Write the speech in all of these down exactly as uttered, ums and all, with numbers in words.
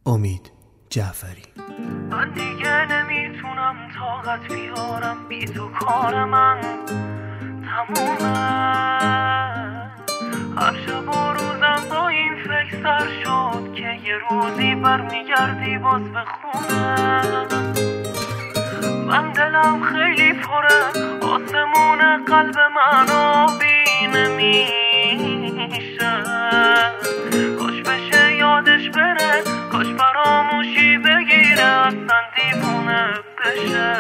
امید جعفری. من دیگه نمیتونم طاقت بیارم، بی تو کار من تمومه. هر شب و روزم با این فکر سر شد که یه روزی برمیگردی باز به خونه. من دلم خیلی پره، آسمون قلب من آبی نمیشه. کاش بشه یادش بره، کاش فراموشی بگیره، اصلا دیوونه بشه،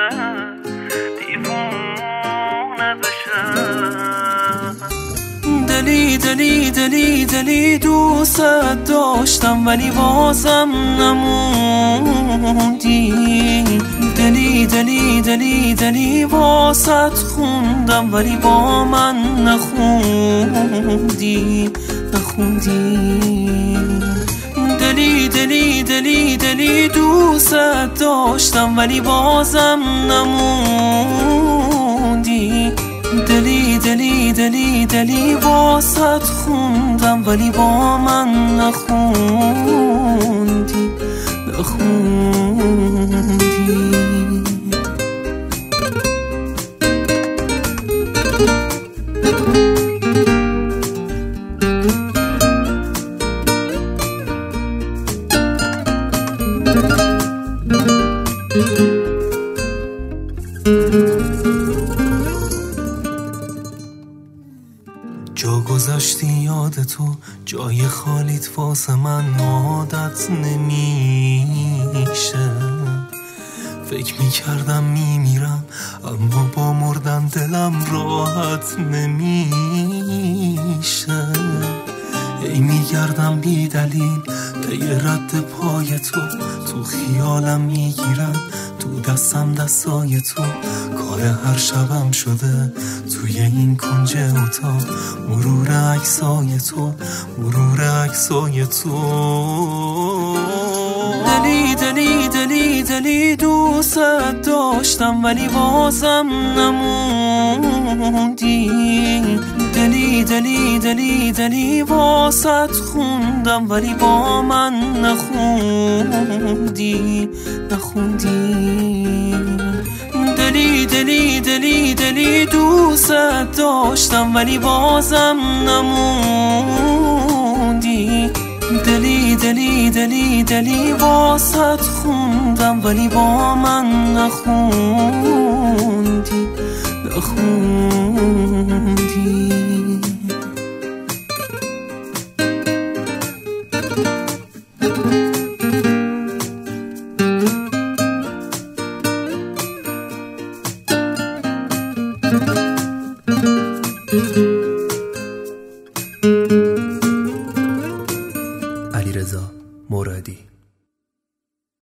دیوونه بشه. دلی دلی دلی دلی دوست داشتم ولی بازم نموندی. دلی دلی دلی دلی واسط خوندم ولی با من نخوندی نخوندی. دلی دلی دلی دلی دوست داشتم ولی بازم نموندی. دلی دلی دلی دلی واسط خوندم ولی با من نخوندی نخوندی. جا گذاشتی یاد تو، جای خالیت واسه من عادت نمیشه. فکر میکردم میمیرم اما با مردن دلم راحت نمیشه. ای میگردم بی دلیل پی رد پای تو، تو خیالم میگیرم تو دستم دستای تو. کار هر شبم شده توی این کنج اتاق، مرور عکسای تو مرور عکسای تو. دلی دلی دلی دلی دوست داشتم ولی بازم نموندی. دلی دلی دلی دلی واسط خوندم ولی با من نخوندی نخوندی. دلی دلی دلی دلی دوست داشتم ولی بازم نموندی. دلی دلی دلی دلی واسط خوندم ولی با من نخوندی نخوندی. علیرضا مرادی.